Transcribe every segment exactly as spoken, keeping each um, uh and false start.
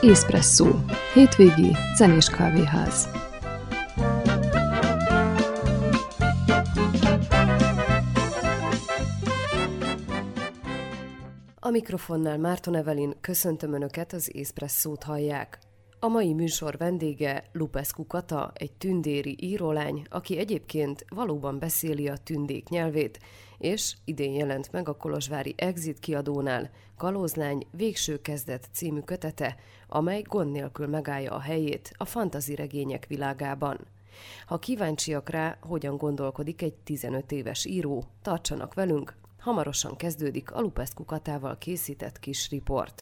Espresszó. Hétvégi zenés kávéház. A mikrofonnál Márton Evelyn, köszöntöm Önöket, az Espresszót hallják. A mai műsor vendége Lupescu Kata, egy tündéri írólány, aki egyébként valóban beszéli a tündék nyelvét, és idén jelent meg a kolozsvári Exit kiadónál Kalózlány végső kezdet című kötete, amely gond nélkül megállja a helyét a fantasy regények világában. Ha kíváncsiak rá, hogyan gondolkodik egy tizenöt éves író, tartsanak velünk, hamarosan kezdődik a Lupescu Katával készített kis riport.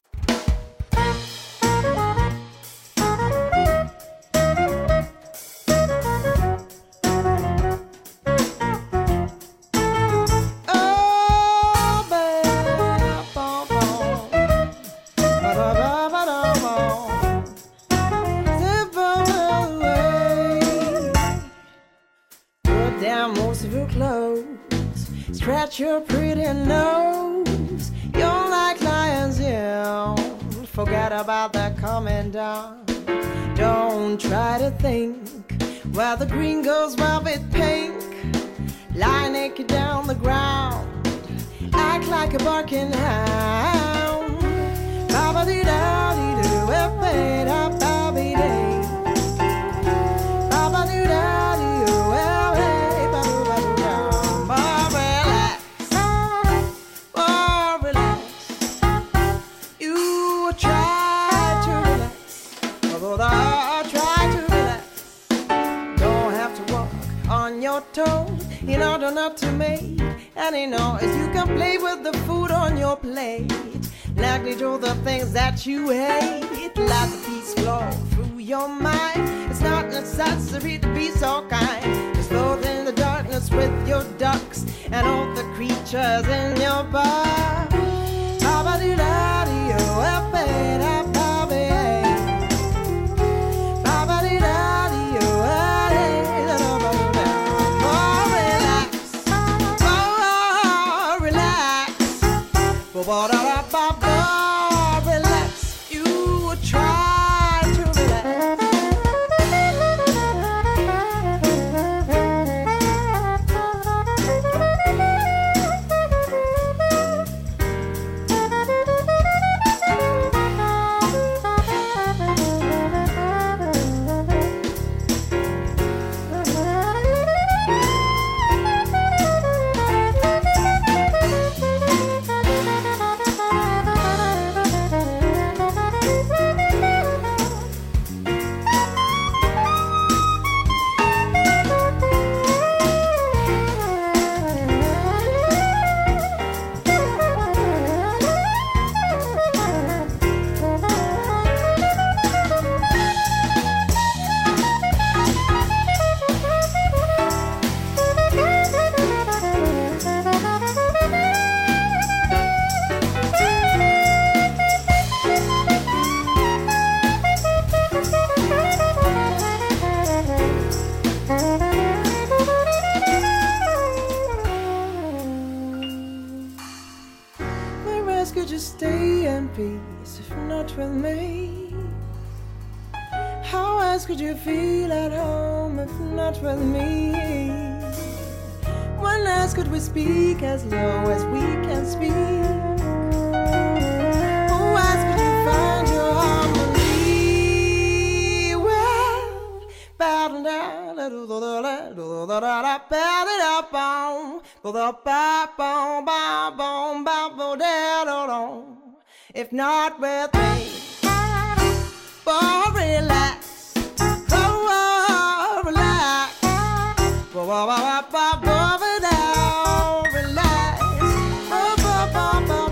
Scratch your pretty nose, you're like lions, yeah. Forget about that coming down. Don't try to think where the green goes well with pink. Lie naked down the ground, act like a barking hound. Ba-ba-dee-da-dee-doo, ba-ba-dee-da-ba-ba-dee. Ba-ba-dee-da-dee-doo, in order not to make any noise. You can play with the food on your plate, negligence all the things that you hate. Let the peace flow through your mind. It's not necessary to be so kind. Just float in the darkness with your ducks and all the creatures in your bar. Relax, you try to relax. With me, how else could you feel at home if not with me? When else could we speak as low as we can speak? How else could you find your harmony? Well, battle down, do the da do the da da battle up on, do the ba ba ba ba ba da da. If not with me, oh, relax, oh, oh relax, oh, oh, oh, oh, oh, oh, relax, oh, oh, oh, oh, oh,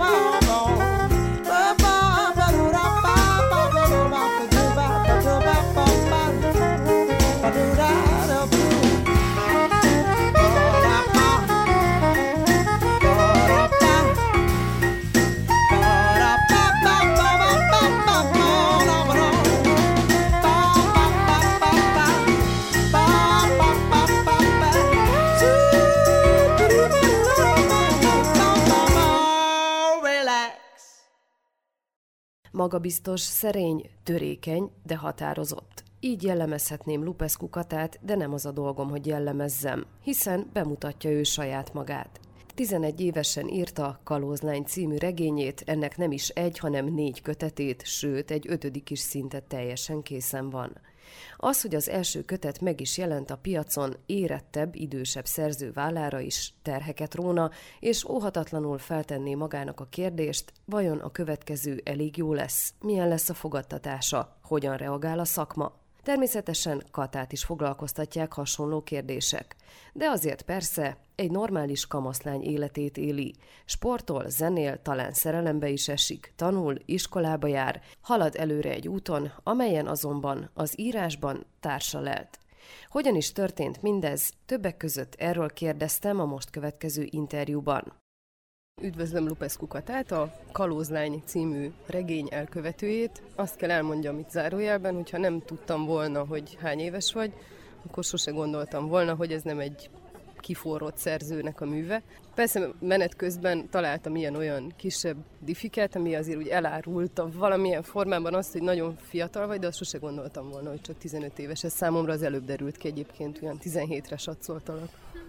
Magabiztos, szerény, törékeny, de határozott. Így jellemezhetném Lupescu Katát, de nem az a dolgom, hogy jellemezzem, hiszen bemutatja ő saját magát. tizenegy évesen írta Kalózlány című regényét, ennek nem is egy, hanem négy kötetét, sőt, egy ötödik is szinte teljesen készen van. Az, hogy az első kötet meg is jelent a piacon, érettebb, idősebb szerző vállára is terheket róna, és óhatatlanul feltenné magának a kérdést, vajon a következő elég jó lesz, milyen lesz a fogadtatása, hogyan reagál a szakma. Természetesen Katát is foglalkoztatják hasonló kérdések. De azért persze egy normális kamaszlány életét éli. Sportol, zenél, talán szerelembe is esik, tanul, iskolába jár, halad előre egy úton, amelyen azonban az írásban társa lelt. Hogyan is történt mindez? Többek között erről kérdeztem a most következő interjúban. Üdvözlöm Lupescu Katát, a Kalózlány című regény elkövetőjét. Azt kell elmondjam itt zárójelben, hogyha nem tudtam volna, hogy hány éves vagy, akkor sose gondoltam volna, hogy ez nem egy kiforrott szerzőnek a műve. Persze menet közben találtam ilyen-olyan kisebb diffiket, ami azért úgy elárulta valamilyen formában azt, hogy nagyon fiatal vagy, de azt sose gondoltam volna, hogy csak tizenöt éves. Ez számomra az előbb derült ki, egyébként olyan tizenhétre satszoltalak.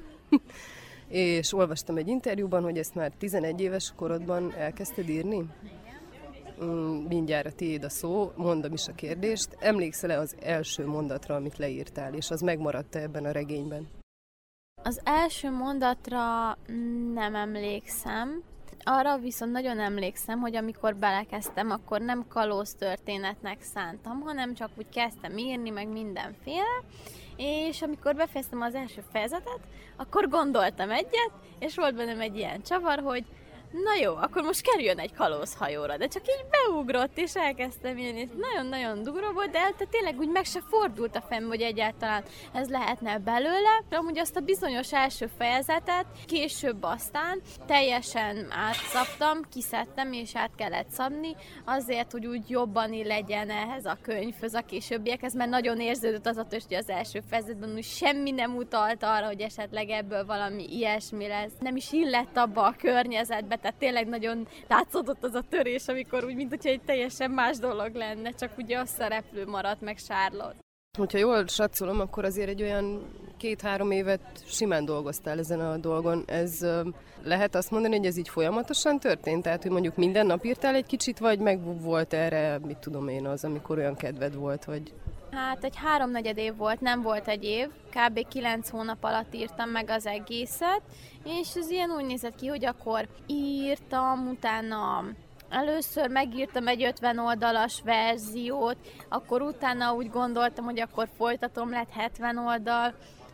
És olvastam egy interjúban, hogy ezt már tizenegy éves korodban elkezdted írni? Mindjárt a tiéd a szó, mondom is a kérdést. Emlékszel-e az első mondatra, amit leírtál, és az megmaradt-e ebben a regényben? Az első mondatra nem emlékszem. Arra viszont nagyon emlékszem, hogy amikor belekezdtem, akkor nem kalóz történetnek szántam, hanem csak úgy kezdtem írni, meg mindenféle. És amikor befejeztem az első fejezetet, akkor gondoltam egyet, és volt bennem egy ilyen csavar, hogy na jó, akkor most kerüljön egy kalózhajóra, de csak így beugrott, és elkezdtem írni, és nagyon-nagyon durva volt, de tehát tényleg úgy meg se fordult a fejem, hogy egyáltalán ez lehetne belőle. Amúgy azt a bizonyos első fejezetet később aztán teljesen átszabtam, kiszedtem, és át kellett szabni, azért, hogy úgy jobban legyen ehhez a könyvhöz, a későbbiekhez, mert nagyon érződött az, hogy az első fejezetben úgy semmi nem utalt arra, hogy esetleg ebből valami ilyesmi lesz. Nem is illett abba a környezetbe, tehát tényleg nagyon látszódott az a törés, amikor úgy, mint hogyha egy teljesen más dolog lenne, csak ugye a szereplő maradt meg Charlotte. Hogyha jól satszolom, akkor azért egy olyan két-három évet simán dolgoztál ezen a dolgon. Ez lehet azt mondani, hogy ez így folyamatosan történt? Tehát, hogy mondjuk minden nap írtál egy kicsit, vagy meg volt erre, mit tudom én, az, amikor olyan kedved volt, vagy... Hát egy háromnegyed év volt, nem volt egy év, kb. kilenc hónap alatt írtam meg az egészet, és ez ilyen úgy nézett ki, hogy akkor írtam, utána először megírtam egy ötven oldalas verziót, akkor utána úgy gondoltam, hogy akkor folytatom, lett hetven oldal,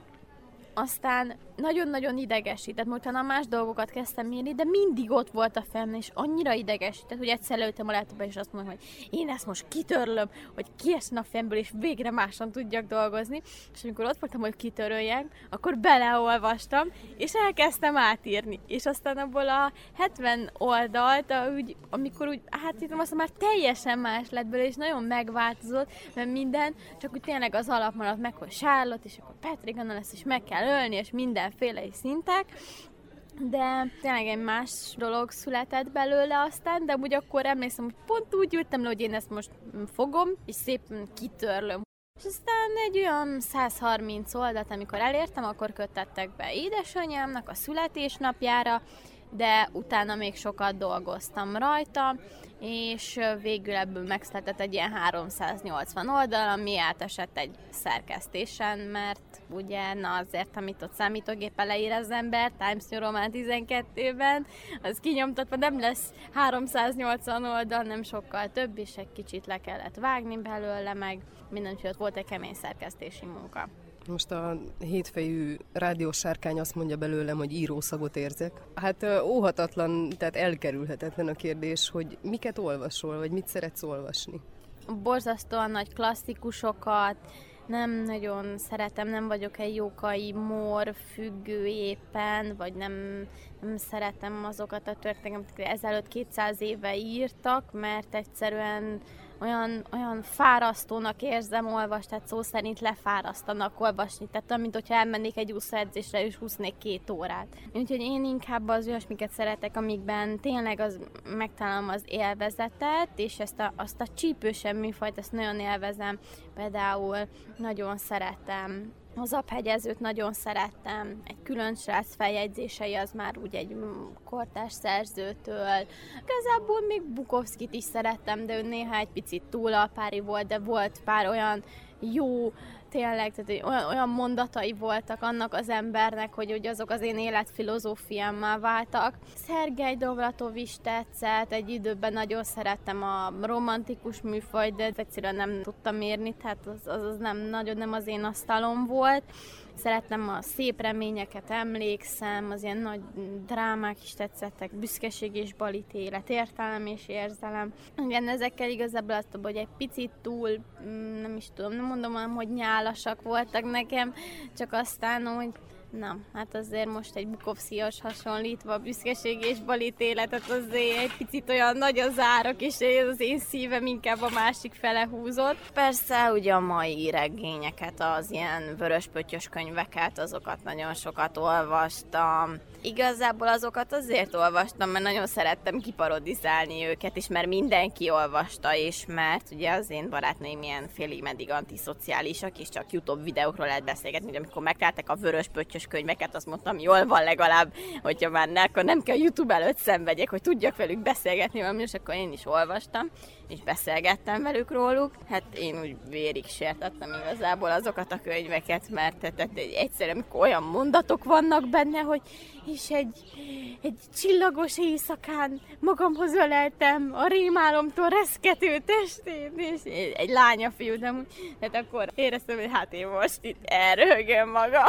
aztán nagyon-nagyon idegesített, mert utána más dolgokat kezdtem írni, de mindig ott volt a fejem, és annyira idegesített, hogy egyszer leültem a laptopba, és azt mondom, hogy én ezt most kitörlöm, hogy kiesne a fejemből, és végre máson tudjak dolgozni. És amikor ott voltam, hogy kitöröljek, akkor beleolvastam, és elkezdtem átírni. És aztán abból a hetven oldalt, úgy, amikor úgy átírtam, aztán már teljesen más lett belőle, és nagyon megváltozott, mert minden, csak úgy tényleg az alap maradt meg, hogy Charlotte, és akkor Patrick Anna lesz, és meg kell ölni, és mindenféle szintek, de tényleg egy más dolog született belőle aztán, de úgy akkor emlékszem, hogy pont úgy ültem le, hogy én ezt most fogom, és szépen kitörlöm. És aztán egy olyan száz harminc oldalt, amikor elértem, akkor kötöttek be édesanyámnak a születésnapjára, de utána még sokat dolgoztam rajta, és végül ebből megszületett egy ilyen háromszáznyolcvan oldal, ami átesett egy szerkesztésen, mert ugye na azért, amit ott számítógéppel leír az ember, Times New Roman tizenkettőben, az kinyomtatva nem lesz háromszáznyolcvan oldal, nem sokkal több, és egy kicsit le kellett vágni belőle, meg mindenféle volt egy kemény szerkesztési munka. Most a hétfejű rádiósárkány azt mondja belőlem, hogy írószagot érzek. Hát óhatatlan, tehát elkerülhetetlen a kérdés, hogy miket olvasol, vagy mit szeretsz olvasni? Borzasztóan nagy klasszikusokat, nem nagyon szeretem, nem vagyok egy Jókai Mór függő éppen, vagy nem, nem szeretem azokat a történeteket, ezelőtt kétszáz éve írtak, mert egyszerűen olyan, olyan fárasztónak érzem olvasni, tehát szó szerint lefárasztanak olvasni, tehát olyan, mint hogyha elmennék egy úszóedzésre és húznék két órát. Úgyhogy én inkább az olyasmiket szeretek, amikben tényleg az, megtalálom az élvezetet, és ezt a, azt a csípősebb műfajt, ezt nagyon élvezem. Például nagyon szeretem az Aphegyezőt, nagyon szerettem, egy külön srác feljegyzései az már úgy egy kortárs szerzőtől. Igazából még Bukowskit is szerettem, de ő néha egy picit túl alpári volt, de volt pár olyan jó, tényleg, tehát olyan, olyan mondatai voltak annak az embernek, hogy, hogy azok az én életfilozófiámmá váltak. Szergej Dovratov is tetszett, egy időben nagyon szerettem a romantikus műfajt, de egyszerűen nem tudtam érni, tehát az, az, az nem, nagyon nem az én asztalom volt. Szerettem a szép reményeket, emlékszem, az ilyen nagy drámák is tetszettek, büszkeség és balítélet, értelem és érzelem. Igen, ezekkel igazából azt tudom, hogy egy picit túl, nem is tudom, nem mondom, hogy nyálasak voltak nekem, csak aztán úgy, na, hát azért most egy Bukowskihoz hasonlítva a büszkeség és balítéletet azért egy picit olyan nagy az árok, és az én szívem inkább a másik fele húzott. Persze ugye a mai regényeket, az ilyen vöröspöttyös könyveket, azokat nagyon sokat olvastam. Igazából azokat azért olvastam, mert nagyon szerettem kiparodizálni őket, és mert mindenki olvasta, és mert ugye az én barátnőim ilyen félig meddig antiszociálisak, és csak YouTube videókról lehet beszélgetni, hogy amikor megtaláltak a vöröspöttyös könyveket, azt mondtam, jól van legalább, hogyha már ne, akkor nem kell YouTube előtt szenvedjek, hogy tudjak velük beszélgetni valami, és akkor én is olvastam, és beszélgettem velük róluk. Hát én úgy vérig sértettem igazából azokat a könyveket, mert tehát egyszerűen amikor olyan mondatok vannak benne, hogy és egy, egy csillagos éjszakán magamhoz öleltem a rémálomtól reszkető testét, és egy lánya-fiú, de hát akkor éreztem, hogy hát én most itt elröhögöm magam.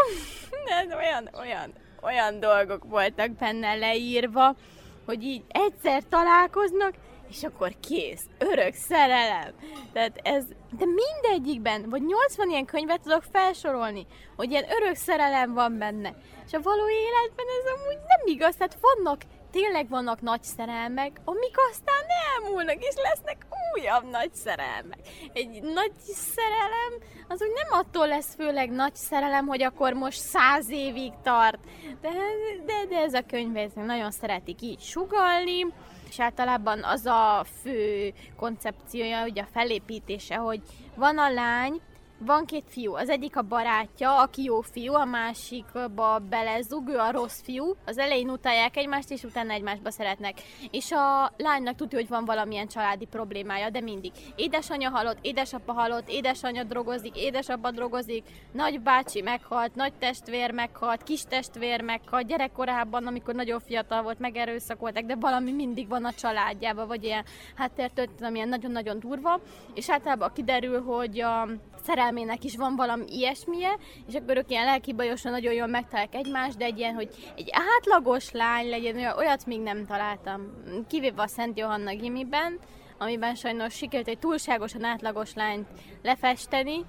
De olyan, olyan, olyan dolgok voltak benne leírva, hogy így egyszer találkoznak, és akkor kész, örök szerelem. Tehát ez, de mindegyikben, vagy nyolcvan ilyen könyvet tudok felsorolni, hogy ilyen örök szerelem van benne. És a való életben ez amúgy nem igaz, tehát vannak, tényleg vannak nagy szerelmek, amik aztán elmúlnak, és lesznek újabb nagy szerelmek. Egy nagy szerelem, az úgy nem attól lesz főleg nagy szerelem, hogy akkor most száz évig tart. De, de, de ez a könyv ez nagyon szeretik így sugallni, és általában az a fő koncepciója, ugye a felépítése, hogy van a lány, van két fiú, az egyik a barátja, aki jó fiú, a másikba belezug, ő a rossz fiú, az elején utálják egymást, és utána egymásba szeretnek. És a lánynak tudja, hogy van valamilyen családi problémája, de mindig. Édesanyja halott, édesapa halott, édesanyja drogozik, édesapa drogozik, nagybácsi meghalt, nagy testvér meghalt, kis testvér meghalt, gyerekkorában, amikor nagyon fiatal volt, megerőszakolták, de valami mindig van a családjában, vagy ilyen háttértörténet, ilyen nagyon-nagyon durva, és általában kiderül, hogy a szerelmének is van valami ilyesmije, és akkor ők ilyen lelkibajosan nagyon jól megtalálják egymást, de egy ilyen, hogy egy átlagos lány legyen, olyan, olyat még nem találtam. Kivéve a Szent Johanna gimiben, amiben sajnos sikerült egy túlságosan átlagos lányt lefesteni,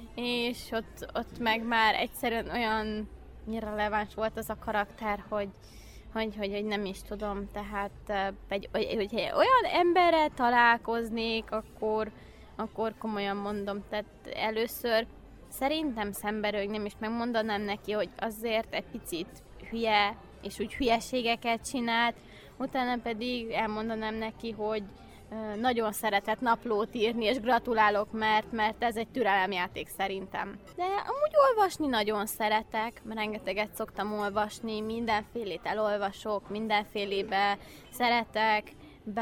és ott, ott meg már egyszerűen olyan releváns volt az a karakter, hogy Hogy, hogy, hogy nem is tudom, tehát egy, hogy olyan emberrel találkoznék, akkor akkor komolyan mondom, tehát először szerintem szemberögném, és megmondanám neki, hogy azért egy picit hülye, és úgy hülyeségeket csinált, utána pedig elmondanám neki, hogy nagyon szeretett naplót írni, és gratulálok, mert, mert ez egy türelemjáték szerintem. De amúgy olvasni nagyon szeretek, mert rengeteget szoktam olvasni, mindenfélét elolvasok, mindenfélébe szeretek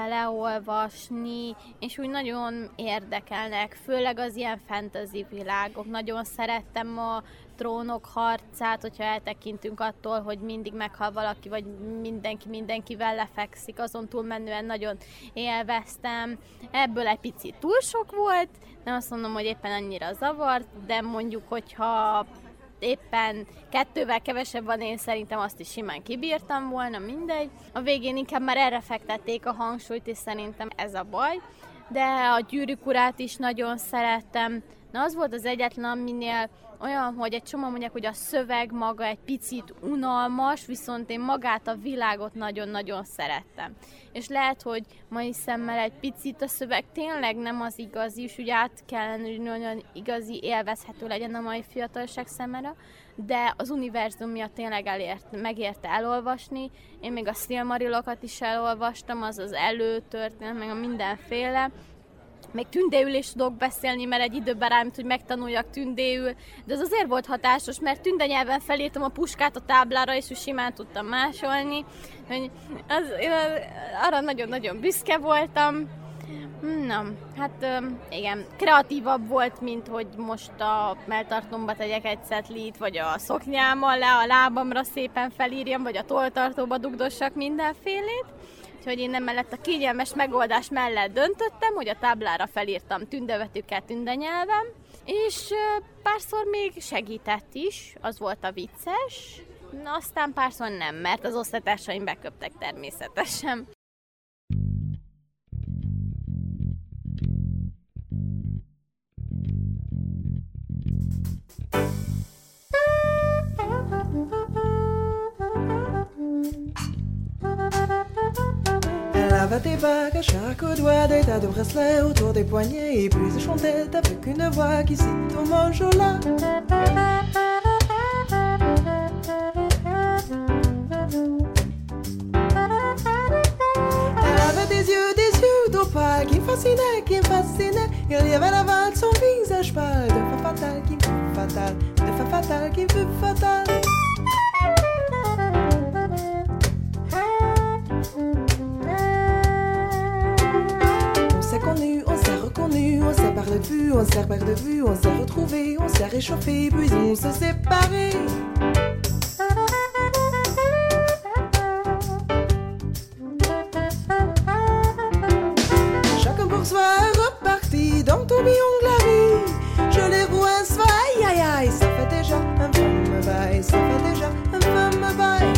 beleolvasni, és úgy nagyon érdekelnek, főleg az ilyen fantasy világok. Nagyon szerettem a Trónok harcát, hogyha eltekintünk attól, hogy mindig meghal valaki, vagy mindenki mindenkivel lefekszik, azon túlmenően nagyon élveztem. Ebből egy picit túl sok volt, nem azt mondom, hogy éppen annyira zavart, de mondjuk, hogyha éppen kettővel kevesebb van, én szerintem azt is simán kibírtam volna, mindegy. A végén inkább már erre fektették a hangsúlyt, és szerintem ez a baj. De a Gyűrűk urát is nagyon szerettem, Na az volt az egyetlen, aminél olyan, hogy egy csomó mondják, hogy a szöveg maga egy picit unalmas, viszont én magát a világot nagyon-nagyon szerettem. És lehet, hogy mai szemmel egy picit a szöveg tényleg nem az igazi, és ugye át kellene, hogy nagyon igazi, élvezhető legyen a mai fiatalság számára, de az univerzum miatt tényleg elért, megérte elolvasni. Én még a Silmarillokat is elolvastam, az az előtörténet, meg a mindenféle. Még tündéül is tudok beszélni, mert egy időben rám, hogy megtanuljak tündéül, de az azért volt hatásos, mert tünde nyelven felírtam a puskát a táblára, és úgy simán tudtam másolni. Az, én arra nagyon-nagyon büszke voltam. Na, hát igen, kreatívabb volt, mint hogy most a melltartomba tegyek egy szetlit, vagy a szoknyámmal le a lábamra szépen felírjam, vagy a tolltartóba dugdossak mindenfélét. Úgyhogy én emellett a kényelmes megoldás mellett döntöttem, hogy a táblára felírtam tündövetükkel tündenyelven, és párszor még segített is, az volt a vicces, na, aztán párszor nem, mert az osztálytársaim beköptek természetesen. Elle avait des bagues à chaque doigt, des tas de bracelets autour des poignets, et puis elle chantait avec une voix qui cite au manjola. Elle avait des yeux, des yeux d'opale qui me fascinaient, qui me fascinaient. Il y avait la valse, son visage pâle, de femme fatale qui me fut fatale, de femme fatale qui me fut fatale. On s'est connu, on s'est reconnu, on s'est perdu de vue, on s'est perdu de vue, on s'est retrouvé, on s'est réchauffé, puis on s'est séparé. Chacun pour soi est reparti dans le tourbillon de la vie. Je les vois se aïe aïe aïe, ça fait déjà un femme bail, ça fait déjà un femme bail.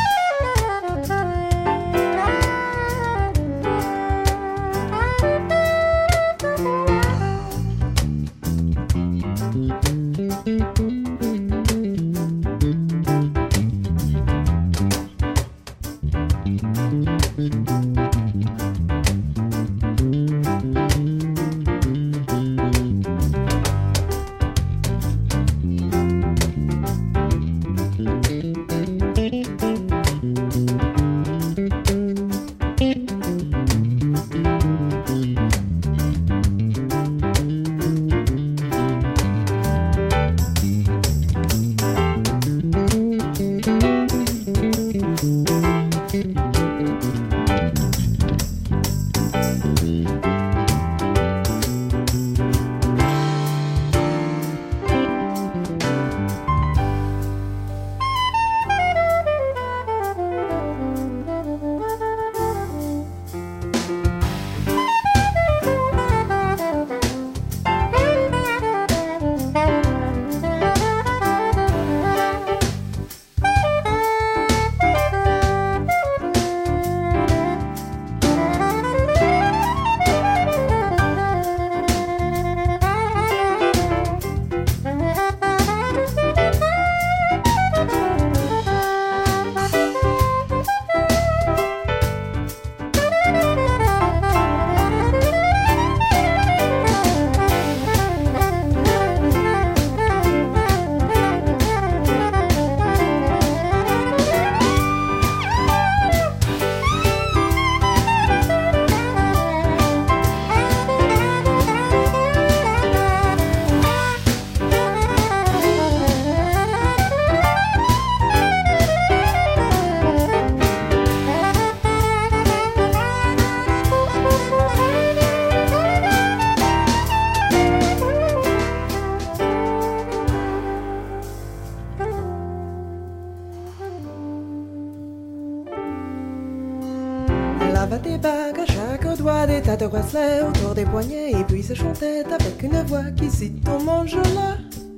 Des bagues à chaque doigt, des tas de bracelets autour des poignets, et puis se chantait avec une voix qui cite au manjola.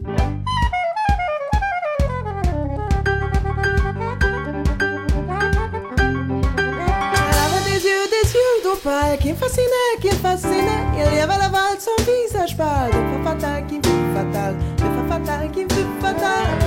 Elle avait des yeux, des yeux d'opale qui me fascinaient, qui me fascinaient. Il y avait la valse, son visage pâle, de femme fatale qui me fatale, qui me fut fatale.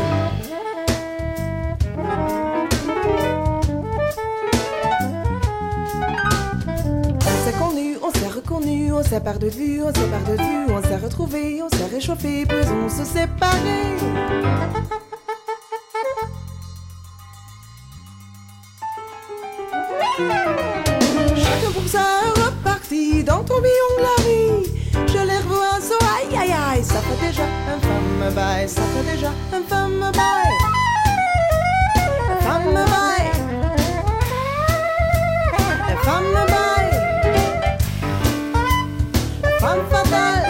On s'est connu, on s'est reconnu, on s'est perdu de vue, on s'est perdu de vue, on s'est retrouvé, on s'est réchauffé, puis on se séparait. Chacun pour ça reparti dans le tourbillon de la vie. Je les revois un saut, aïe aïe aïe. Ça fait déjà un femme bail, ça fait déjà un femme bail. Un femme bail. Un femme bail. Un femme fatale.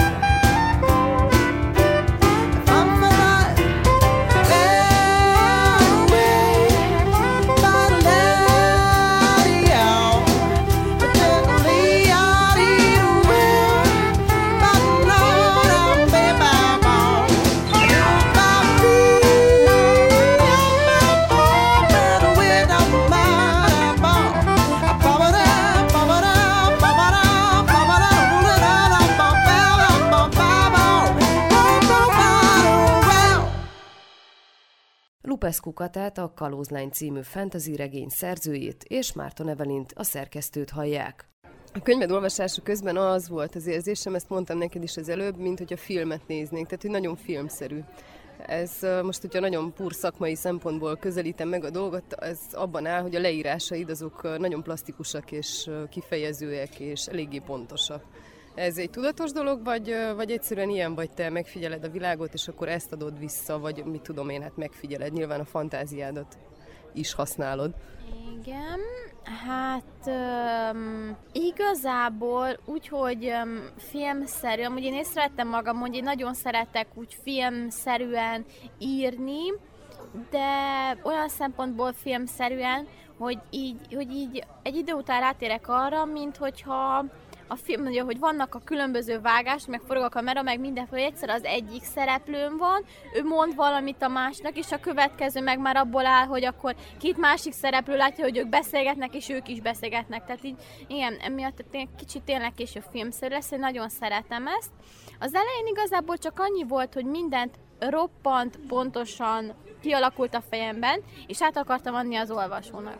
Lupescu Katát, a Kalózlány című fantasy regény szerzőjét és Márton Evelint, a szerkesztőt hallják. A könyved olvasása közben az volt az érzésem, ezt mondtam neked is az előbb, mint hogy a filmet néznénk, tehát hogy nagyon filmszerű. Ez most, hogyha nagyon pur szakmai szempontból közelítem meg a dolgot, ez abban áll, hogy a leírásaid azok nagyon plastikusak és kifejezőek és eléggé pontosak. Ez egy tudatos dolog, vagy, vagy egyszerűen ilyen vagy, te megfigyeled a világot, és akkor ezt adod vissza, vagy mit tudom én, hát megfigyeled, nyilván a fantáziádat is használod. Igen, hát um, igazából úgy, hogy um, filmszerű, amúgy én észrevettem magam, hogy én nagyon szeretek úgy filmszerűen írni, de olyan szempontból filmszerűen, hogy így, hogy így egy idő után rátérek arra, mint hogyha a film mondja, hogy vannak a különböző vágás, meg forog a kamera, meg mindenféle, egyszer az egyik szereplőm van, ő mond valamit a másnak, és a következő meg már abból áll, hogy akkor két másik szereplő látja, hogy ők beszélgetnek, és ők is beszélgetnek. Tehát így, igen, emiatt kicsit tényleg később filmszerű lesz, én nagyon szeretem ezt. Az elején igazából csak annyi volt, hogy mindent roppant pontosan kialakult a fejemben, és át akartam adni az olvasónak.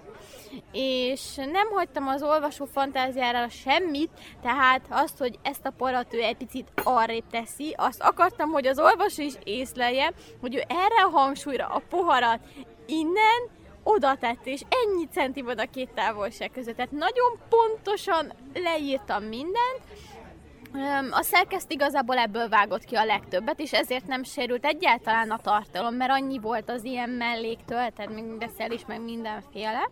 És nem hagytam az olvasó fantáziára semmit, tehát azt, hogy ezt a parat ő egy picit arrébb teszi, azt akartam, hogy az olvasó is észlelje, hogy ő erre a hangsúlyra a poharat innen oda tett, és ennyi centi van a két távolság között. Tehát nagyon pontosan leírtam mindent. A szerkesztő igazából ebből vágott ki a legtöbbet, és ezért nem sérült egyáltalán a tartalom, mert annyi volt az ilyen melléktől, tehát még beszél is, meg mindenféle.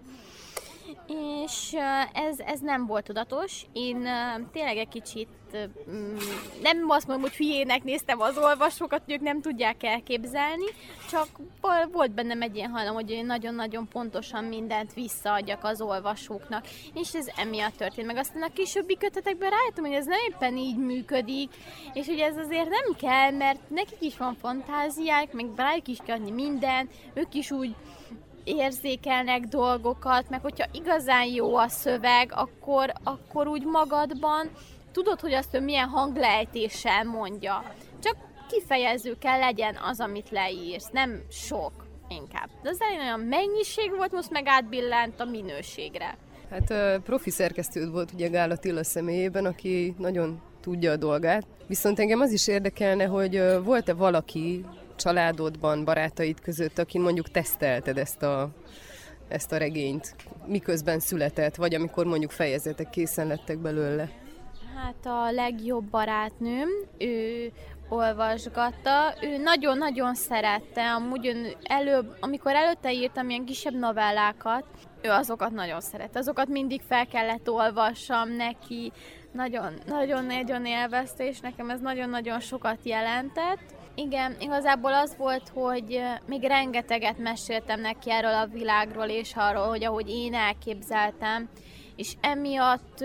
És ez, ez nem volt tudatos. Én tényleg egy kicsit nem azt mondom, hogy hülyének néztem az olvasókat, hogy ők nem tudják elképzelni, csak volt bennem egy ilyen hajlam, hogy én nagyon-nagyon pontosan mindent visszaadjak az olvasóknak, és ez emiatt történt meg. Aztán a későbbi kötetekben rájöttem, hogy ez nem éppen így működik, és hogy ez azért nem kell, mert nekik is van fantáziák, meg rájuk is kell adni mindent, ők is úgy érzékelnek dolgokat, meg hogyha igazán jó a szöveg, akkor, akkor úgy magadban tudod, hogy azt ő milyen hanglejtéssel mondja. Csak kifejező kell legyen az, amit leírsz, nem sok inkább. De az elején olyan mennyiség volt, most meg átbillent a minőségre. Hát profi szerkesztőd volt ugye Gál Attila személyében, aki nagyon tudja a dolgát. Viszont engem az is érdekelne, hogy volt-e valaki családodban, barátaid között, akin mondjuk tesztelted ezt a, ezt a regényt, miközben született, vagy amikor mondjuk fejezetek készen lettek belőle? Hát a legjobb barátnőm, ő olvasgatta, ő nagyon-nagyon szerette, amúgy ön előbb, amikor előtte írtam ilyen kisebb novellákat, ő azokat nagyon szerette, azokat mindig fel kellett olvassam neki, nagyon-nagyon élvezte, és nekem ez nagyon-nagyon sokat jelentett. Igen, igazából az volt, hogy még rengeteget meséltem neki erről a világról, és arról, hogy ahogy én elképzeltem, és emiatt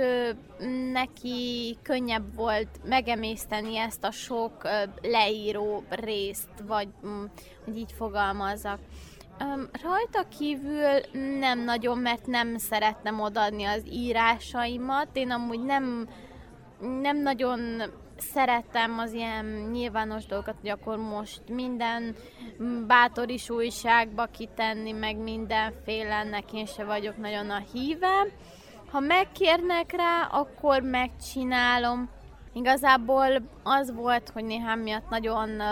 neki könnyebb volt megemészteni ezt a sok leíró részt, vagy hogy így fogalmazzak. Rajta kívül nem nagyon, mert nem szerettem odaadni az írásaimat. Én amúgy nem, nem nagyon szerettem az ilyen nyilvános dolgokat, hogy akkor most minden bátoris újságba kitenni, meg mindenféle, ennek én se vagyok nagyon a híve. Ha megkérnek rá, akkor megcsinálom. Igazából az volt, hogy néhány miatt nagyon,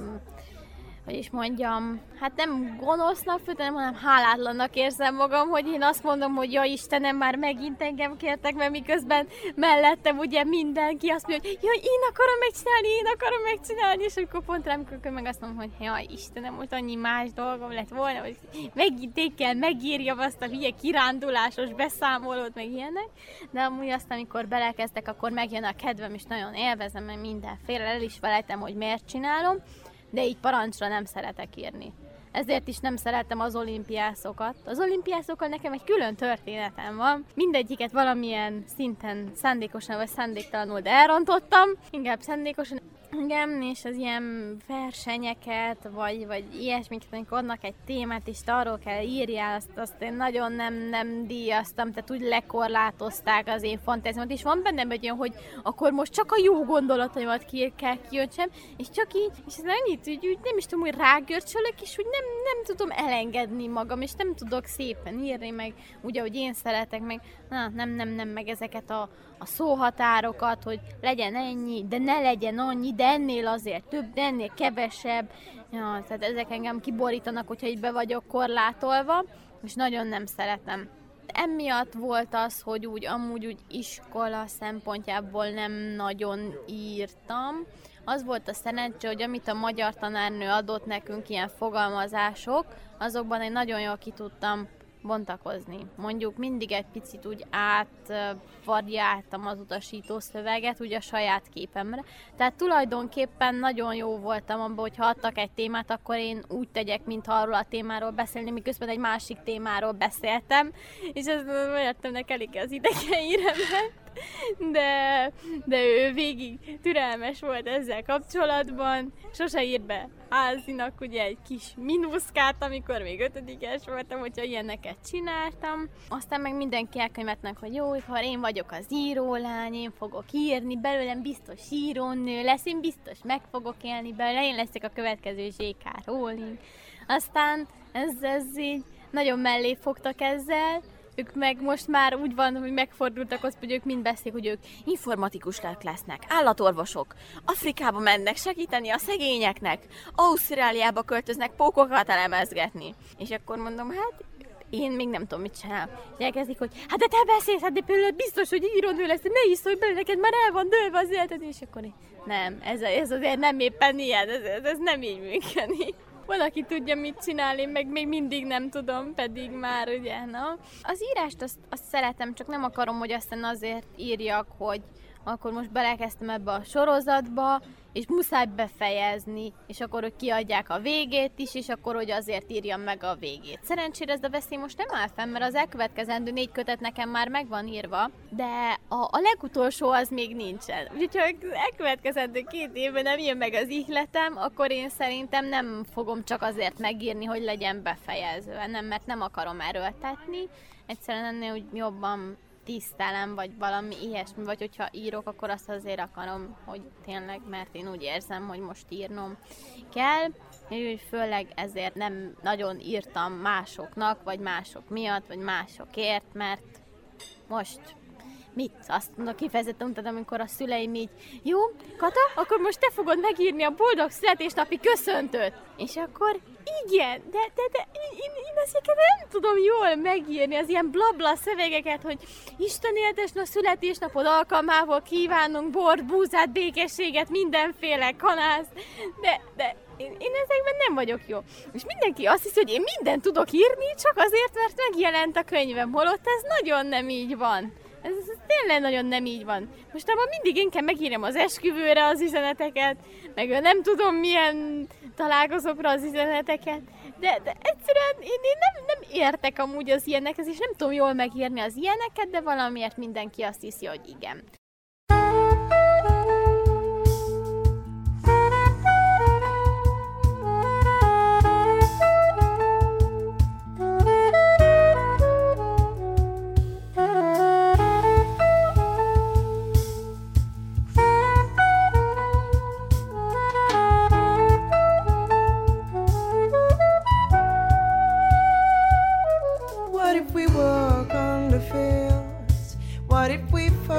hogy is mondjam, hát nem gonosznak főleg, hanem hálátlannak érzem magam, hogy én azt mondom, hogy ja Istenem, már megint engem kértek, mert miközben mellettem ugye mindenki azt mondja, hogy jaj, én akarom megcsinálni, én akarom megcsinálni, és akkor pont rám, akkor meg azt mondom, hogy jaj Istenem, most annyi más dolgom lett volna, hogy megint én kell megírjam azt a hülye kirándulásos beszámolót, meg ilyenek, de amúgy azt, amikor belekezdek, akkor megjön a kedvem, és nagyon élvezem, meg mindenféle, el is felejtem, hogy miért csinálom, de így parancsra nem szeretek írni. Ezért is nem szeretem az olimpiászokat. Az olimpiászokkal nekem egy külön történetem van. Mindegyiket valamilyen szinten szándékosan vagy szándéktalanul, de elrontottam. Inkább szándékosan. Igen, és az ilyen versenyeket, vagy, vagy ilyesmit, amikor adnak egy témát, és arról kell írjál, azt, azt én nagyon nem, nem díjaztam, tehát úgy lekorlátozták az én fantáziámat, és van bennem egy olyan, hogy akkor most csak a jó gondolataimat ki kell kijöntsem, és csak így, és ez annyit, úgy, úgy nem is tudom, hogy rágörcsölök, és úgy nem, nem tudom elengedni magam, és nem tudok szépen írni, meg úgy, ahogy én szeretek, meg na, nem, nem, nem, meg ezeket a, a szóhatárokat, hogy legyen ennyi, de ne legyen annyi, de ennél azért több, de ennél kevesebb. Ja, tehát ezek engem kiborítanak, hogyha így be vagyok korlátolva, és nagyon nem szeretem. Emiatt volt az, hogy úgy amúgy úgy iskola szempontjából nem nagyon írtam. Az volt a szerencsé, hogy amit a magyar tanárnő adott nekünk, ilyen fogalmazások, azokban én nagyon jól ki tudtam bontakozni. Mondjuk mindig egy picit úgy átvariáltam az utasító szöveget, úgy a saját képemre. Tehát tulajdonképpen nagyon jó voltam abban, hogy ha adtak egy témát, akkor én úgy tegyek, mintha arról a témáról beszélni, miközben egy másik témáról beszéltem, és ez értemnek elég az idegeire ment. De, de ő végig türelmes volt ezzel kapcsolatban, sose írt be Házinak ugye egy kis minuszkát, amikor még ötödikes voltam, hogyha ilyeneket csináltam. Aztán meg mindenki elkönyvetnek, hogy jó, ha én vagyok az írólány, én fogok írni, belőlem biztos írónő lesz, én biztos meg fogok élni belőle, én leszek a következő zé ká Rowling. Aztán ez, ez így nagyon mellé fogtak ezzel, ők meg most már úgy van, hogy megfordultak az, hogy ők mind beszélik, hogy ők informatikusok lesznek, állatorvosok, Afrikába mennek segíteni a szegényeknek, Ausztráliába költöznek pókokat elemezgetni. És akkor mondom, hát én még nem tudom, mit csinál. És elkezdik, hogy hát de te beszélsz, hát de például biztos, hogy írónő lesz, ne is szólj bele, neked már el van dőlve az életed, és akkor én, nem, ez, ez azért nem éppen ilyen, ez, ez, ez nem így működik. Valaki tudja, mit csinál, én meg még mindig nem tudom, pedig már ugye, na. Az írást azt, azt szeretem, csak nem akarom, hogy aztán azért írjak, hogy akkor most belekezdtem ebbe a sorozatba, és muszáj befejezni, és akkor, hogy kiadják a végét is, és akkor, hogy azért írjam meg a végét. Szerencsére ez a veszély most nem áll fenn, mert az elkövetkezendő négy kötet nekem már meg van írva, de a, a legutolsó az még nincsen. Úgyhogy ha az elkövetkezendő két évben nem jön meg az ihletem, akkor én szerintem nem fogom csak azért megírni, hogy legyen befejezve, nem, mert nem akarom erőltetni. Egyszerűen ennél úgy jobban tisztelem, vagy valami ilyesmi, vagy hogyha írok, akkor azt azért akarom, hogy tényleg, mert én úgy érzem, hogy most írnom kell, és főleg ezért nem nagyon írtam másoknak, vagy mások miatt, vagy másokért, mert most mit? Azt mondok, kifejezetten tudod, amikor a szüleim így, jó, Kata, akkor most te fogod megírni a boldog születésnapi köszöntőt. És akkor igen, de, de, de én, én ezeket nem tudom jól megírni, az ilyen blabla szövegeket, hogy Isten éltesne a születésnapod alkalmával kívánunk bort, búzát, békességet, mindenféle kanász, de, de én, én ezekben nem vagyok jó. És mindenki azt hiszi, hogy én mindent tudok írni, csak azért, mert megjelent a könyvem, holott ez nagyon nem így van. Ez, ez tényleg nagyon nem így van. Most abban mindig én kell megírjam az esküvőre az üzeneteket, meg nem tudom milyen találkozókra az üzeneteket, de, de egyszerűen én, én nem, nem értek amúgy az ilyenekhez, és nem tudom jól megírni az ilyeneket, de valamiért mindenki azt hiszi, hogy igen.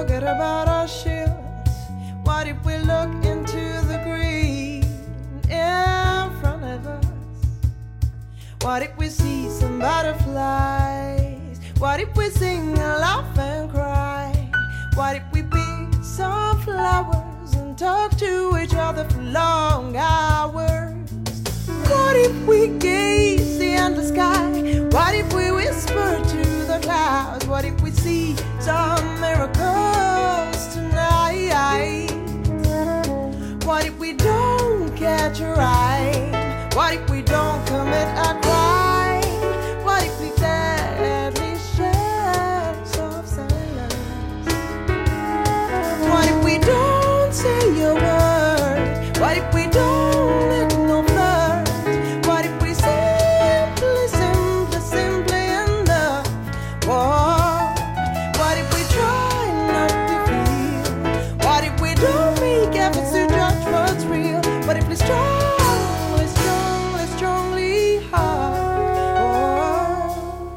forget about our shields? What if we look into the green in front of us? What if we see some butterflies? What if we sing and laugh and cry? What if we pick some flowers and talk to each other for long hours? What if we gaze in the sky? What if we whisper to the clouds? What if we see some miracles tonight? What if we don't catch a ride? What if we don't commit a crime? What if we gladly share soft silence? What if we don't say a word? What if we don't let no flirt? What if we simply, simply, simply end up? Whoa. What if we try not to feel? What if we don't make efforts to judge what's real? What if we strongly, strongly, strongly heart? Whoa.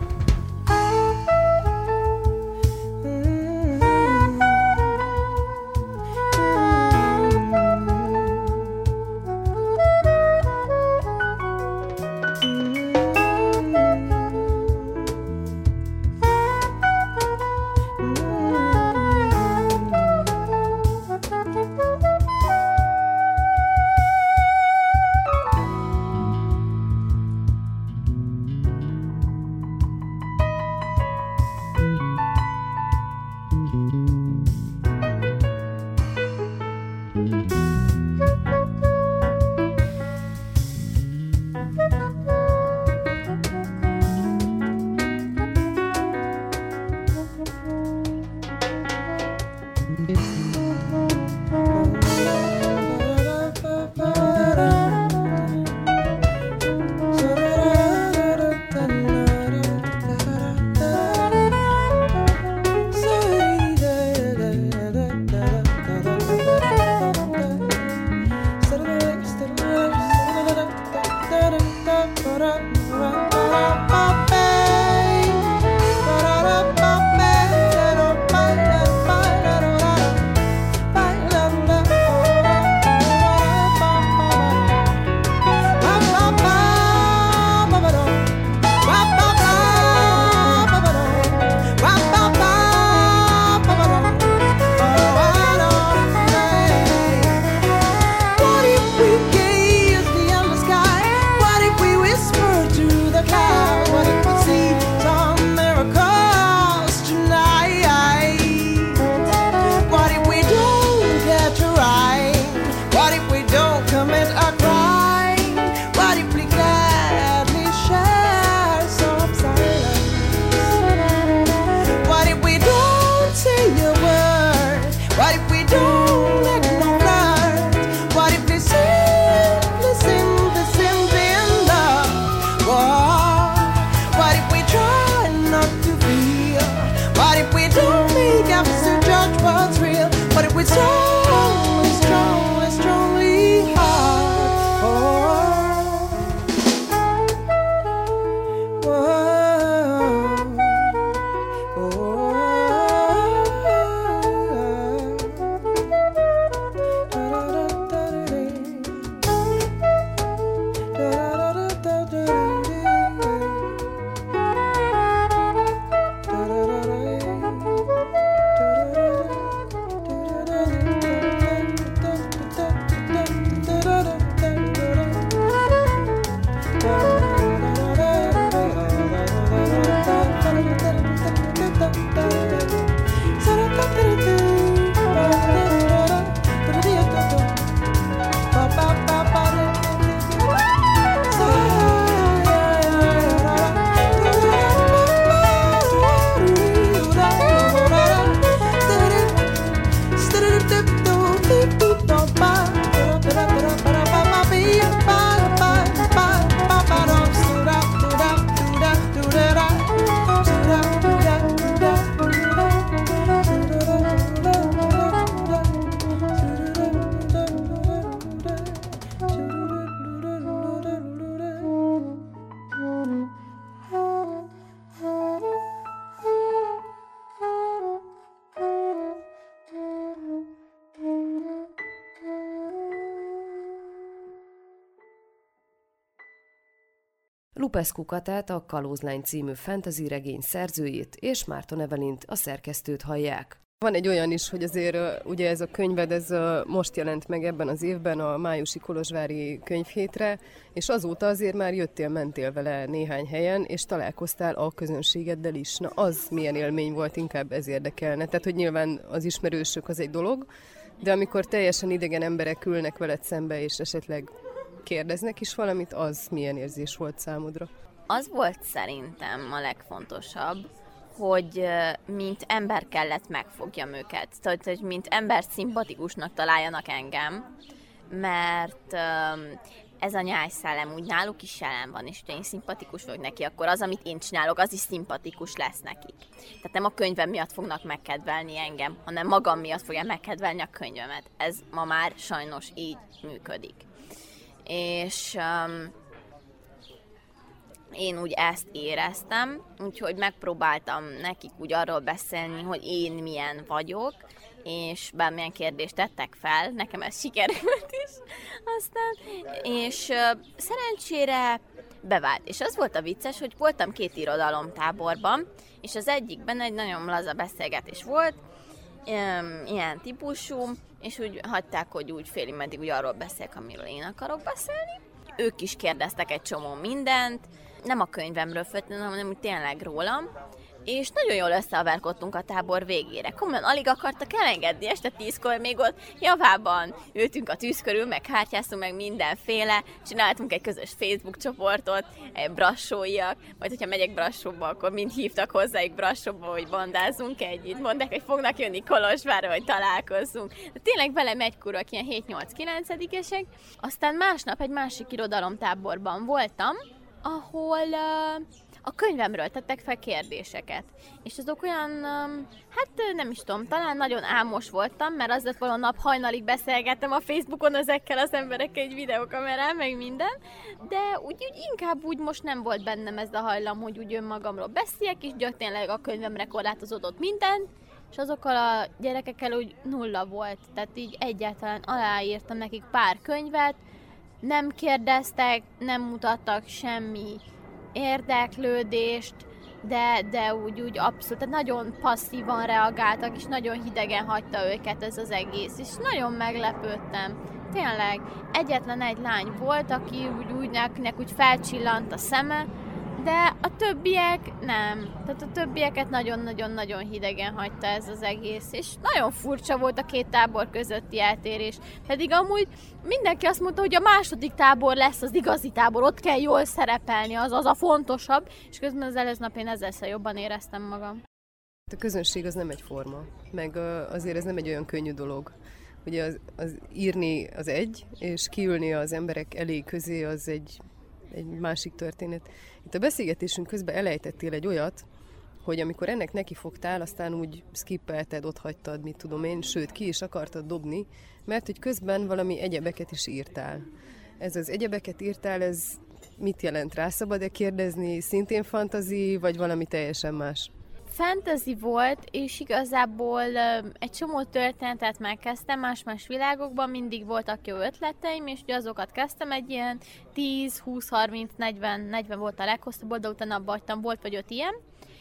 Strongly, strongly, strongly heart. Whoa. Whoa. Lupesz Kukatát, a Kalózlány című fantasy regény szerzőjét, és Márton Evelint, a szerkesztőt hallják. Van egy olyan is, hogy azért ugye ez a könyved, ez most jelent meg ebben az évben a májusi kolozsvári könyvhétre, és azóta azért már jöttél, mentél vele néhány helyen, és találkoztál a közönségeddel is. Na az milyen élmény volt, inkább ez érdekelne. Tehát, hogy nyilván az ismerősök az egy dolog, de amikor teljesen idegen emberek ülnek veled szembe, és esetleg kérdeznek is valamit, az milyen érzés volt számodra? Az volt szerintem a legfontosabb, hogy mint ember kellett megfogjam őket. Tehát, hogy mint ember szimpatikusnak találjanak engem, mert ez a nyájszellem úgy náluk is jelen van, és ha én szimpatikus vagyok neki, akkor az, amit én csinálok, az is szimpatikus lesz nekik. Tehát nem a könyvem miatt fognak megkedvelni engem, hanem magam miatt fogják megkedvelni a könyvemet. Ez ma már sajnos így működik. És um, én úgy ezt éreztem, úgyhogy megpróbáltam nekik úgy arról beszélni, hogy én milyen vagyok, és bármilyen kérdést tettek fel, nekem ez sikerült is aztán, és uh, szerencsére bevált. És az volt a vicces, hogy voltam két irodalomtáborban, és az egyikben egy nagyon laza beszélgetés volt, um, ilyen típusú, és úgy hagyták, hogy úgy félig meddig úgy arról beszélek, amiről én akarok beszélni. Ők is kérdeztek egy csomó mindent, nem a könyvemről föltétlenül, hanem úgy tényleg rólam, és nagyon jól összeaverkodtunk a tábor végére. Komolyan alig akartak elengedni, este tízkor még ott javában ültünk a tűz körül, meg kártyáztunk, meg mindenféle, csináltunk egy közös Facebook csoportot, brassóiak, majd hogyha megyek Brassóba, akkor mind hívtak hozzájuk Brassóba, hogy bandázzunk együtt, mondták, hogy fognak jönni Kolozsvárra, hogy találkozzunk. De tényleg velem egykorúak, ilyen hét-nyolc-kilencedikesek. Aztán másnap egy másik irodalomtáborban voltam, ahol uh, a könyvemről tettek fel kérdéseket. És azok olyan, um, hát nem is tudom, talán nagyon álmos voltam, mert az lett volna nap hajnalig beszélgettem a Facebookon ezekkel az emberekkel egy videokamerán, meg minden, de úgy, úgy inkább úgy most nem volt bennem ez a hajlam, hogy úgy önmagamról beszéljek, és gyak tényleg a könyvemre korlátozódott minden, és azokkal a gyerekekkel úgy nulla volt, tehát így egyáltalán aláírtam nekik pár könyvet, nem kérdeztek, nem mutattak semmi érdeklődést, de, de úgy, úgy abszolút, tehát nagyon passzívan reagáltak, és nagyon hidegen hagyta őket ez az egész, és nagyon meglepődtem. Tényleg, egyetlen egy lány volt, aki úgy, úgy nekinek úgy felcsillant a szeme, de a többiek nem. Tehát a többieket nagyon-nagyon-nagyon hidegen hagyta ez az egész, és nagyon furcsa volt a két tábor közötti eltérés. Pedig amúgy mindenki azt mondta, hogy a második tábor lesz az igazi tábor, ott kell jól szerepelni, az az a fontosabb, és közben az előző nap én ezzel jobban éreztem magam. A közönség az nem egyforma, meg azért ez nem egy olyan könnyű dolog. Ugye az, az írni az egy, és kiülni az emberek elé közé az egy egy másik történet. Itt a beszélgetésünk közben elejtettél egy olyat, hogy amikor ennek neki fogtál, aztán úgy skippelted, otthagytad, mit tudom én, sőt, ki is akartad dobni, mert hogy közben valami egyebeket is írtál. Ez az egyebeket írtál, ez mit jelent rá? Szabad-e kérdezni? Szintén fantasy, vagy valami teljesen más? Fantasy volt, és igazából egy csomó történetet megkezdtem más-más világokban, mindig voltak jó ötleteim, és ugye azokat kezdtem, egy ilyen tíz, húsz, harminc, negyven, negyven volt a leghosszabb, de utána abba hagytam, volt vagy öt ilyen,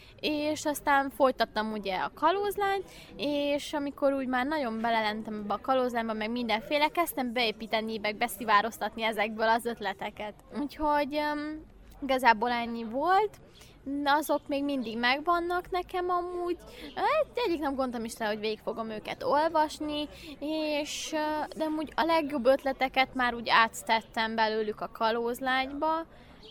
és aztán folytattam ugye a Kalózlányt, és amikor úgy már nagyon belelentem ebbe a Kalózlányba, meg mindenféle, kezdtem beépíteni, meg beszivároztatni ezekből az ötleteket. Úgyhogy um, igazából ennyi volt. Azok még mindig megvannak nekem amúgy. Egyik nap gondoltam is rá, hogy végig fogom őket olvasni, és de amúgy a legjobb ötleteket már úgy áttettem belőlük a Kalózlányba,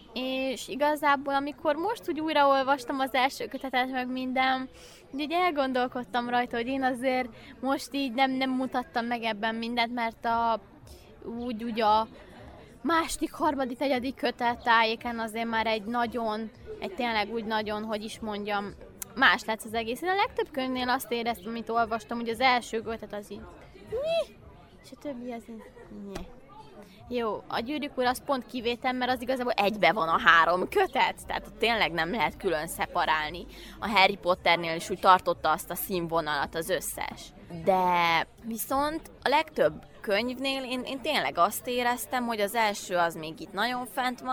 és igazából amikor most úgy újraolvastam az első kötetet meg minden, úgy elgondolkodtam rajta, hogy én azért most így nem, nem mutattam meg ebben mindent, mert a, úgy, úgy a második, harmadik, negyedik kötet tájéken azért már egy nagyon, egy tényleg úgy nagyon, hogy is mondjam, más lesz az egész. Én a legtöbb könyvnél azt éreztem, amit olvastam, hogy az első kötet az így nyi, és a többi az így nyi. Jó, a Gyűrűk Ura az pont kivétel, mert az igazából egybe van a három kötet, tehát tényleg nem lehet külön szeparálni. A Harry Potternél is úgy tartotta azt a színvonalat az összes. De viszont a legtöbb könyvnél én, én tényleg azt éreztem, hogy az első az még itt nagyon fent van,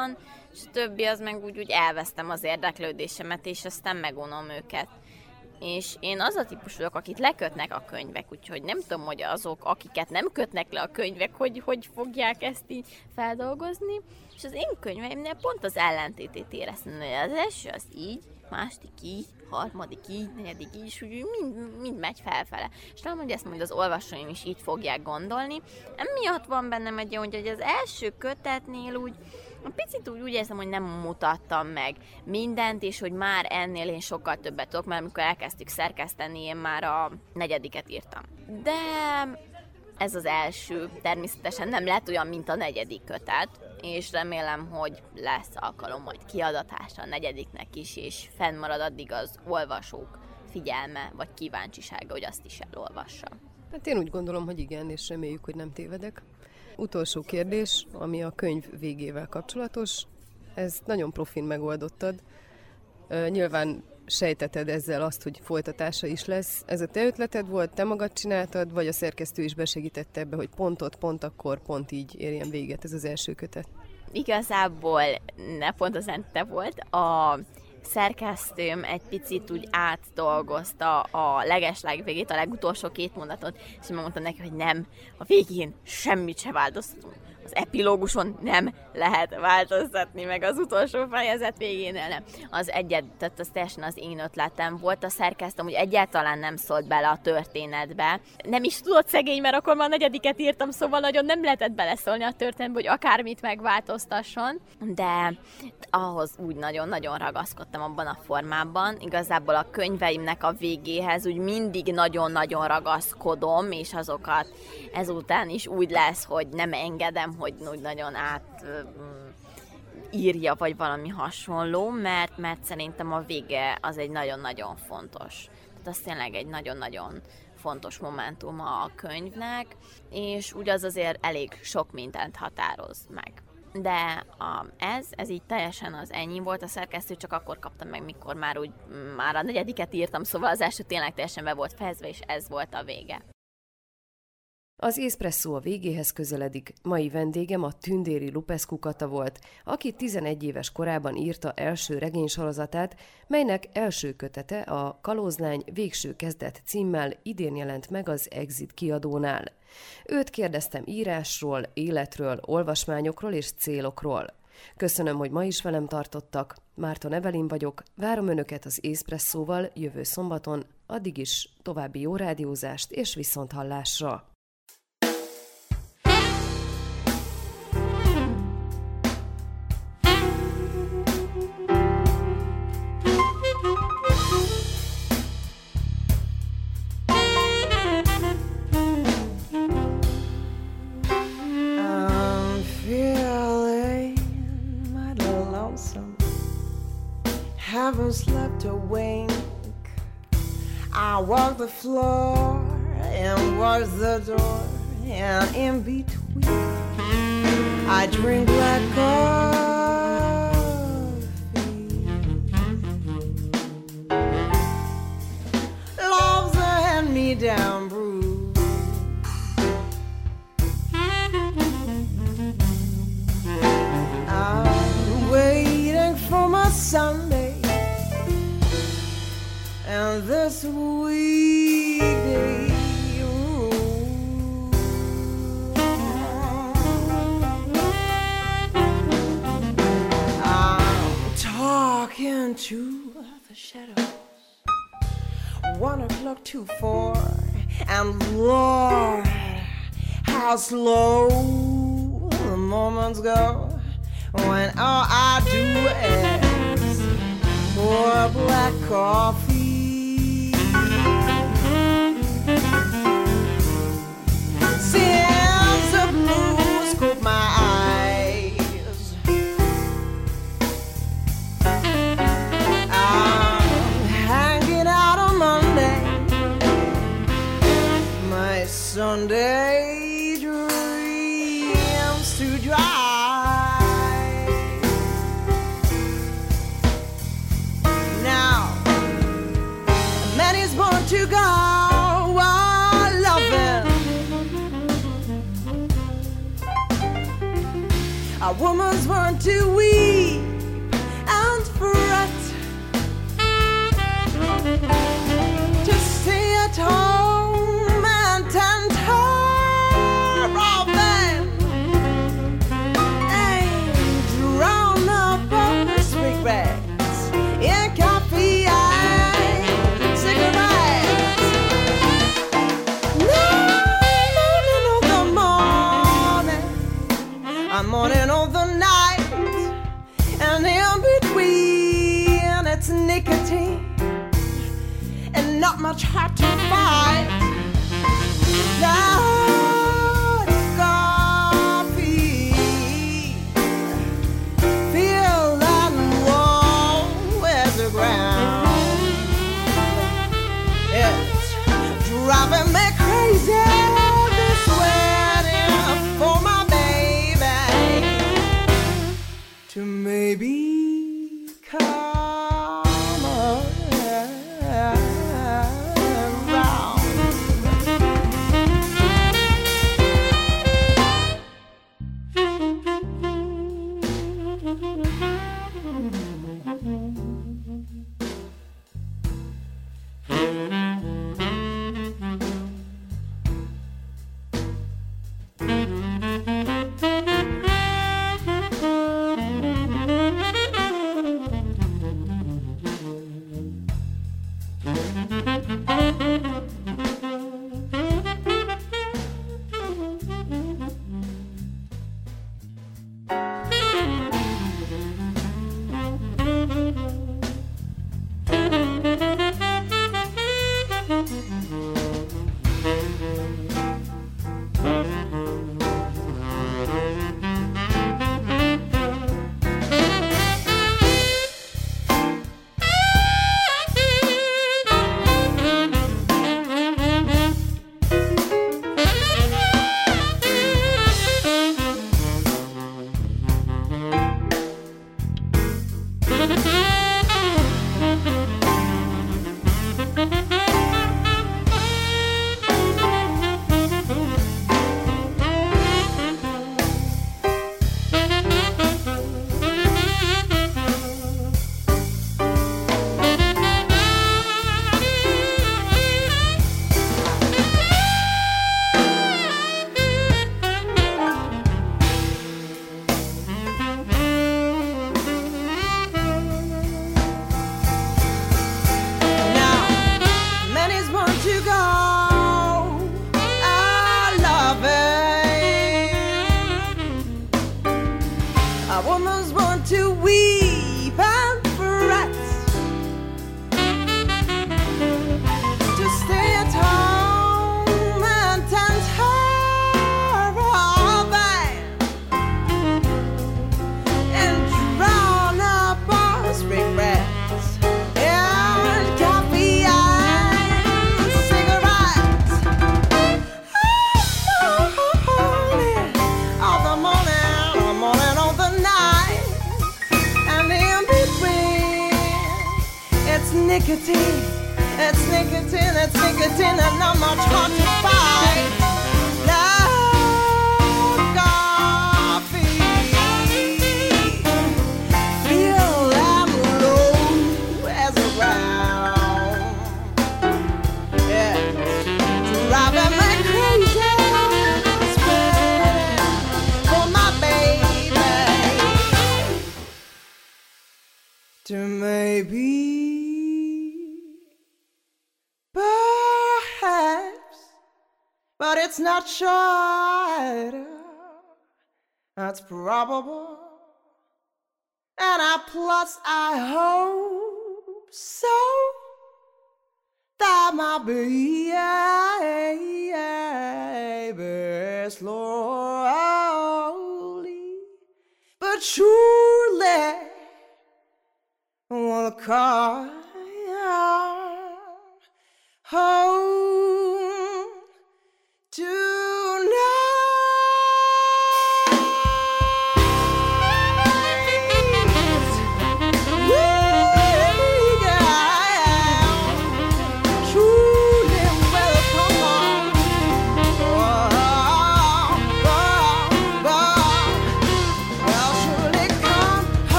és a többi az meg úgy, úgy elvesztem az érdeklődésemet, és aztán megunom őket. És én az a típus vagyok, akit lekötnek a könyvek, úgyhogy nem tudom, hogy azok, akiket nem kötnek le a könyvek, hogy hogy fogják ezt így feldolgozni. És az én könyveimnél pont az ellentétét éreztem, hogy az első az így, második így, harmadik így, negyedik így, és úgy mind, mind megy felfele. És tudom, hogy ezt majd az olvasóim is így fogják gondolni. Emiatt van bennem egy olyan, hogy az első kötetnél úgy picit úgy, úgy érzem, hogy nem mutattam meg mindent, és hogy már ennél én sokkal többet tudok, mert amikor elkezdtük szerkeszteni, én már a negyediket írtam. De ez az első, természetesen nem lett olyan, mint a negyedik kötet, és remélem, hogy lesz alkalom majd kiadatása a negyediknek is, és fennmarad addig az olvasók figyelme, vagy kíváncsisága, hogy azt is elolvassa. Hát én úgy gondolom, hogy igen, és reméljük, hogy nem tévedek. Utolsó kérdés, ami a könyv végével kapcsolatos. Ezt nagyon profin megoldottad. Nyilván sejteted ezzel azt, hogy folytatása is lesz. Ez a te ötleted volt, te magad csináltad, vagy a szerkesztő is besegítette ebbe, hogy pontot, pont akkor, pont így érjen véget ez az első kötet? Igazából ne pont az te volt. A szerkesztőm egy picit úgy átdolgozta a legesleg végét, a legutolsó két mondatot, és megmondtam neki, hogy nem, a végén semmit se változtatunk. Az epilóguson nem lehet változtatni, meg az utolsó fejezet végénél nem. Az egyet, tehát az teljesen az én ötletem volt, a szerkesztőm, hogy egyáltalán nem szólt bele a történetbe. Nem is tudott szegény, mert akkor már a negyediket írtam, szóval nagyon nem lehetett beleszólni a történetbe, hogy akármit megváltoztasson, de ahhoz úgy nagyon-nagyon ragaszkodtam abban a formában. Igazából a könyveimnek a végéhez úgy mindig nagyon-nagyon ragaszkodom, és azokat ezután is úgy lesz, hogy nem engedem, hogy úgy nagyon át írja, vagy valami hasonló, mert, mert szerintem a vége az egy nagyon-nagyon fontos. Tehát az tényleg egy nagyon-nagyon fontos momentum a könyvnek, és úgy az azért elég sok mindent határoz meg. De a, ez, ez így teljesen az ennyi volt, a szerkesztő csak akkor kaptam meg, mikor már úgy, már a negyediket írtam, szóval az első tényleg teljesen be volt fejezve, és ez volt a vége. Az Éspresszó a végéhez közeledik, mai vendégem a tündéri Lupescu Kata volt, aki tizenegy éves korában írta első regénysorozatát, melynek első kötete a Kalózlány végső kezdet címmel idén jelent meg az Exit kiadónál. Őt kérdeztem írásról, életről, olvasmányokról és célokról. Köszönöm, hogy ma is velem tartottak. Márton Evelin vagyok, várom Önöket az Éspresszóval jövő szombaton, addig is további jó rádiózást és viszonthallásra! Haven't slept a wink. I walk the floor and watch the door, and in between I drink black coffee. Love's a hand-me-down brew. I'm waiting for my Sunday and this weekday. I'm talking to the shadows. One o'clock to four, and Lord, how slow the moments go when all I do is pour black coffee. Since the blues caught my eyes, I'm hanging out on Monday, my Sunday dreams to dry. Now, man is born to go while loving. A woman's born to weep and fret, to stay at home and tend her of them, and drown up all his regrets in coffee and cigarettes. No morning of the morning, a morning of the night, and in between it's nicotine and not much heart to fight. Loud coffee, feel that warm as the ground. It's driving me crazy, this wedding for my baby to maybe come around. Nicotine, it's nicotine, it's nicotine, and not much hard to fight. Loud coffee, feel I'm low as a ground. Yeah, driving me crazy, spreading for my baby to maybe. But it's not sure, that's probable, and I plus I hope so, that my baby slowly but surely will come home.